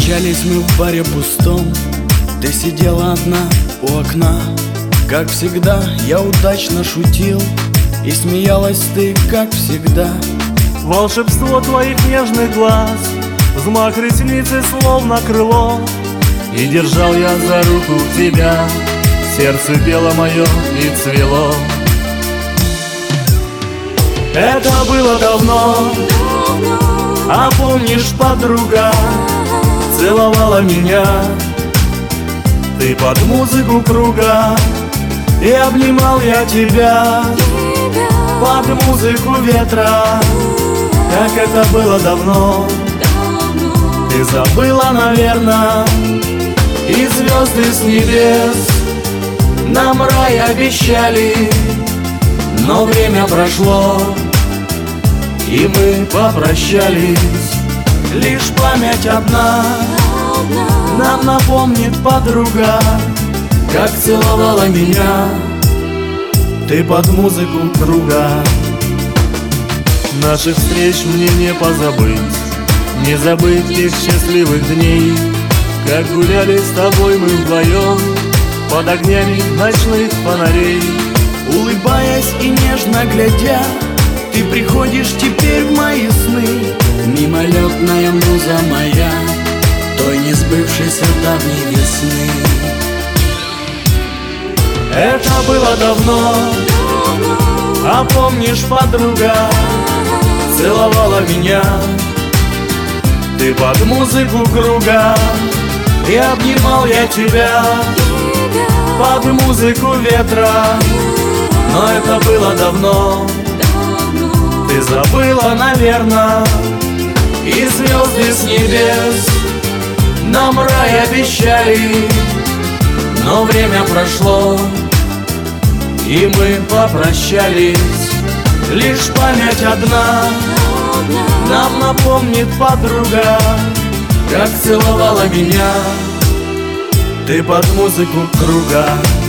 Встречались мы в баре пустом, ты сидела одна у окна. Как всегда, я удачно шутил, и смеялась ты, как всегда. Волшебство твоих нежных глаз, взмах ресницы словно крыло, и держал я за руку тебя, сердце пело мое и цвело. Это было давно, а помнишь, подруга целовала меня ты под музыку круга, и обнимал я тебя под музыку ветра. Как это было давно, ты забыла, наверно, и звезды с небес нам рай обещали. Но время прошло, и мы попрощались. Лишь память одна нам напомнит, подруга, как целовала меня ты под музыку круга. Наших встреч мне не позабыть, не забыть тех счастливых дней, как гуляли с тобой мы вдвоем под огнями ночных фонарей. Улыбаясь и нежно глядя, ты приходишь теперь в мои сны. Мимолетная муза моя той несбывшейся давней весны. Это было давно, а помнишь, подруга целовала меня ты под музыку круга, и обнимал я тебя под музыку ветра. Но это было давно, ты забыла, наверно, и звезды с небес нам рай обещали. Но время прошло, и мы попрощались. Лишь память одна нам напомнит, подруга, как целовала меня ты под музыку круга.